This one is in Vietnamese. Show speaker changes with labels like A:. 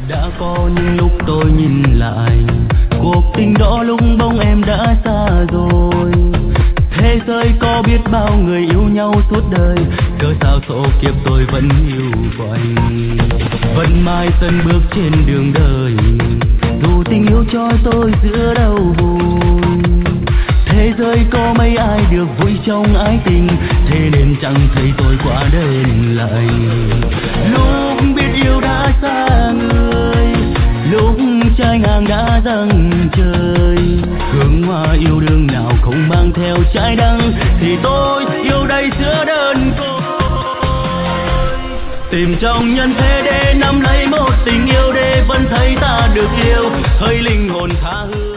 A: Đã có những lúc tôi nhìn lại cuộc tình đó, lúc bóng em đã xa rồi. Thế giới có biết bao người yêu nhau suốt đời, cớ sao số kiếp tôi vẫn yêu vậy. Vẫn mãi dần bước trên đường đời, dù tình yêu cho tôi giữa đau buồn. Thế giới có mấy ai được vui trong ái tình, thế nên chẳng thấy tôi quá đơn lạnh. Lúc biết yêu đã xa người, lúc trái ngang đã dâng trời. Hương hoa yêu đương nào không mang theo trái đắng, thì tôi yêu đây giữa đơn côi. Tìm trong nhân thế để nắm lấy một tình yêu, để vẫn thấy ta được yêu, hơi linh hồn tha hương.